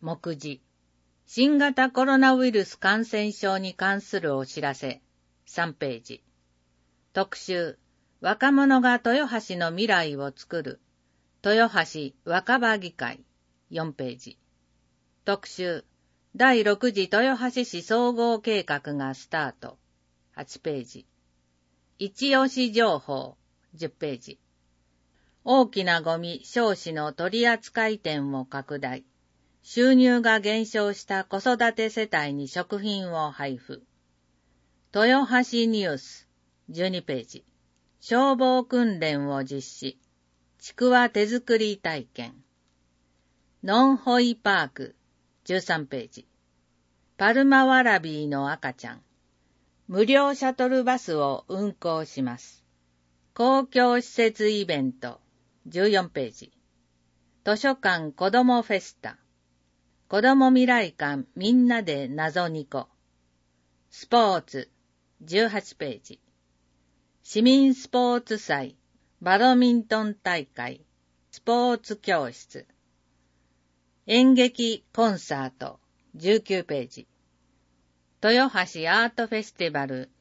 目次。新型コロナウイルス感染症に関するお知らせ。3ページ。特集。若者が豊橋の未来を作る。豊橋若葉議会。4ページ。特集。第6次豊橋市総合計画がスタート。8ページ。一押し情報。10ページ。大きなゴミ少子の取扱店を拡大。収入が減少した子育て世帯に食品を配布。豊橋ニュース。12ページ。消防訓練を実施。ちくわ手作り体験。ノンホイパーク。13ページ。パルマワラビーの赤ちゃん。無料シャトルバスを運行します。公共施設イベント。14ページ。図書館子どもフェスタ。子ども未来館みんなで謎ニコ。スポーツ。18ページ。市民スポーツ祭。バドミントン大会。スポーツ教室。演劇コンサート。19ページ。豊橋アートフェスティバル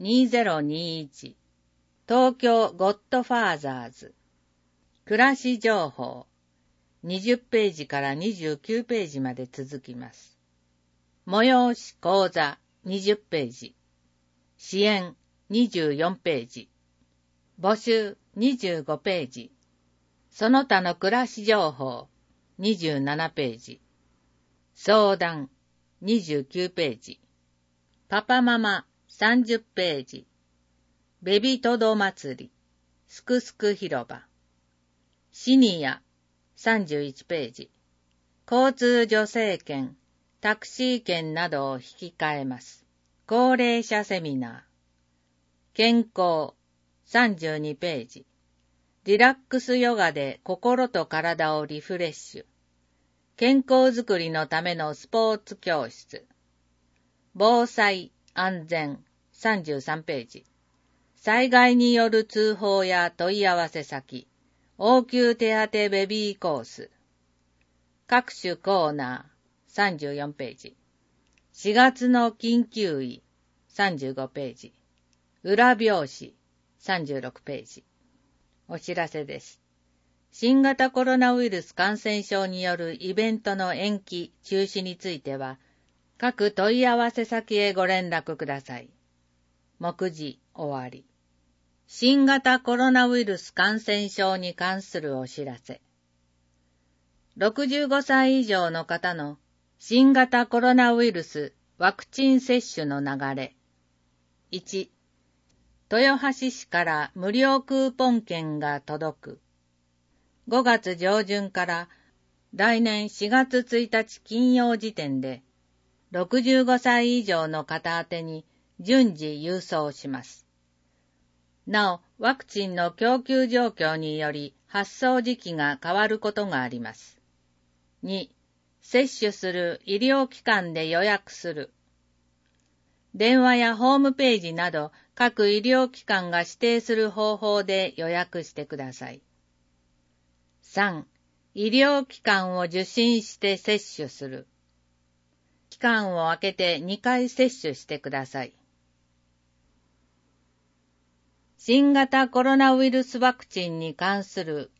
2021。東京ゴッドファーザーズ。暮らし情報。20ページから29ページまで続きます。催し講座20ページ。支援24ページ。募集25ページ。その他の暮らし情報27ページ。相談29ページ。パパママ30ページ。ベビトド祭り。すくすく広場。シニア31ページ。交通助成券、タクシー券などを引き換えます。高齢者セミナー。健康32ページ。リラックスヨガで心と体をリフレッシュ。健康づくりのためのスポーツ教室。防災安全33ページ。災害による通報や問い合わせ先。応急手当ベビーコース。各種コーナー34ページ。4月の緊急医35ページ。裏表紙36ページ。お知らせです。新型コロナウイルス感染症によるイベントの延期・中止については、各問い合わせ先へご連絡ください。目次終わり。新型コロナウイルス感染症に関するお知らせ。65歳以上の方の新型コロナウイルスワクチン接種の流れ。1、豊橋市から無料クーポン券が届く。5月上旬から来年4月1日金曜時点で、65歳以上の方宛てに順次郵送します。なお、ワクチンの供給状況により発送時期が変わることがあります。2、接種する医療機関で予約する。電話やホームページなど各医療機関が指定する方法で予約してください。3、医療機関を受診して接種する。期間を空けて2回接種してください。新型コロナウイルスワクチンに関する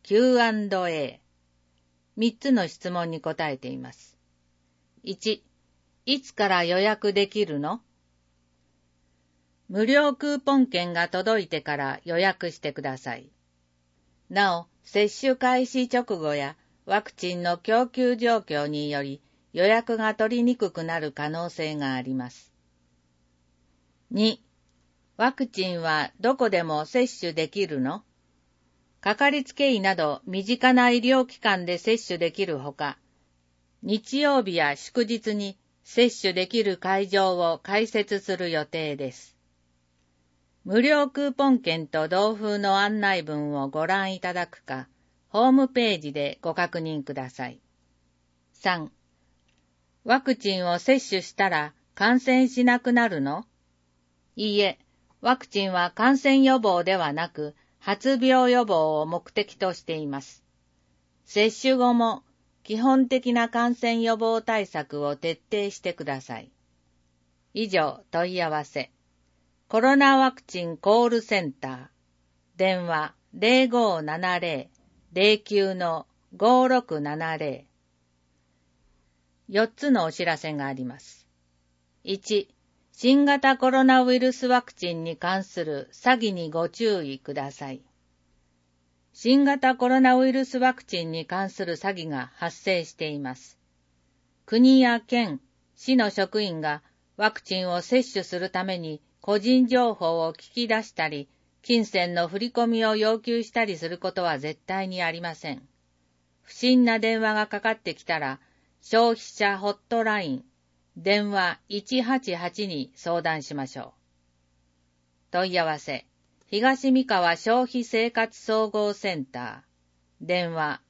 Q&A。3つの質問に答えています。1、いつから予約できるの？無料クーポン券が届いてから予約してください。なお、接種開始直後やワクチンの供給状況により予約が取りにくくなる可能性があります。2、ワクチンはどこでも接種できるの？かかりつけ医など身近な医療機関で接種できるほか、日曜日や祝日に接種できる会場を開設する予定です。無料クーポン券と同封の案内文をご覧いただくか、ホームページでご確認ください。3、ワクチンを接種したら感染しなくなるの？いいえ、ワクチンは感染予防ではなく、発病予防を目的としています。接種後も基本的な感染予防対策を徹底してください。以上、問い合わせ。コロナワクチンコールセンター。電話0570-09-5670。4つのお知らせがあります。1、新型コロナウイルスワクチンに関する詐欺にご注意ください。新型コロナウイルスワクチンに関する詐欺が発生しています。国や県、市の職員がワクチンを接種するために個人情報を聞き出したり、金銭の振り込みを要求したりすることは絶対にありません。不審な電話がかかってきたら、消費者ホットライン、電話188に相談しましょう。問い合わせ、東三河消費生活総合センター、電話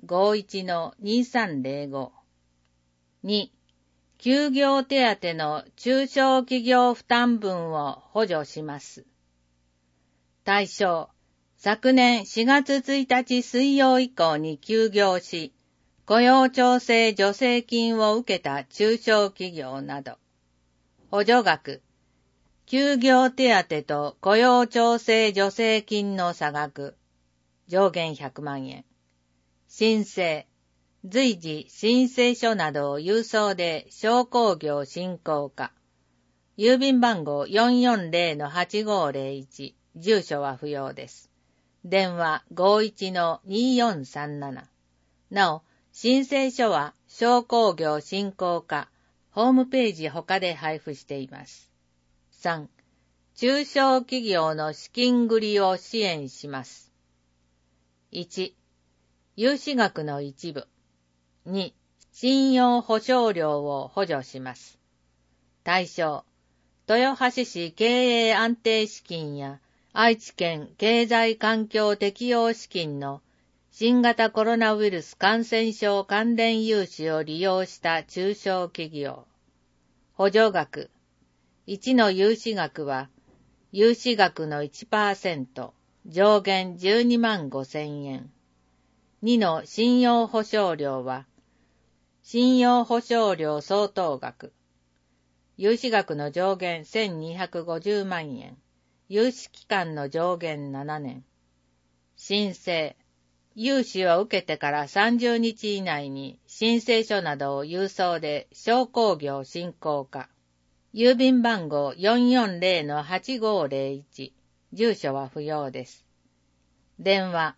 51-2305。2、休業手当の中小企業負担分を補助します。対象、昨年4月1日水曜以降に休業し、雇用調整助成金を受けた中小企業など。補助額、休業手当と雇用調整助成金の差額、上限100万円。申請、随時申請書などを郵送で商工業振興課。郵便番号440-8501。住所は不要です。電話51-2437。なお、申請書は商工業振興課ホームページ他で配布しています。3、中小企業の資金繰りを支援します。1、融資額の一部。2、信用保証料を補助します。対象、豊橋市経営安定資金や愛知県経済環境適応資金の新型コロナウイルス感染症関連融資を利用した中小企業。補助額。1の融資額は、融資額の 1%、上限12万5,000円。2の信用保証料は、信用保証料相当額。融資額の上限1250万円。融資期間の上限7年。申請。融資を受けてから30日以内に申請書などを郵送で商工業振興課。郵便番号440-8501。住所は不要です。電話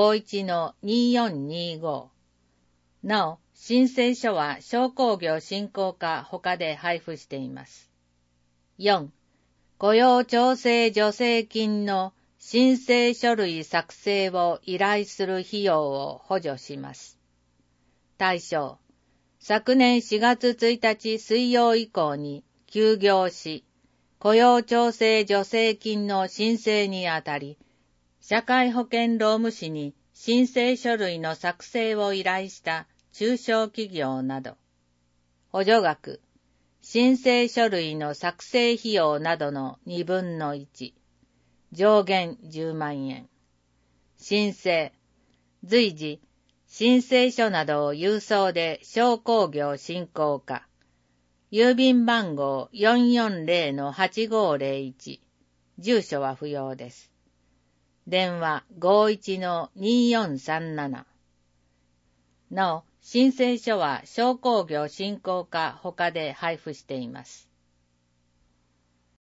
51-2425。なお、申請書は商工業振興課他で配布しています。4、雇用調整助成金の申請書類作成を依頼する費用を補助します。対象、昨年4月1日水曜以降に休業し、雇用調整助成金の申請にあたり、社会保険労務士に申請書類の作成を依頼した中小企業など。補助額、申請書類の作成費用などの2分の1。上限10万円。申請、随時、申請書などを郵送で商工業振興課。郵便番号440-8501。住所は不要です。電話51-2437。なお、申請書は商工業振興課他で配布しています。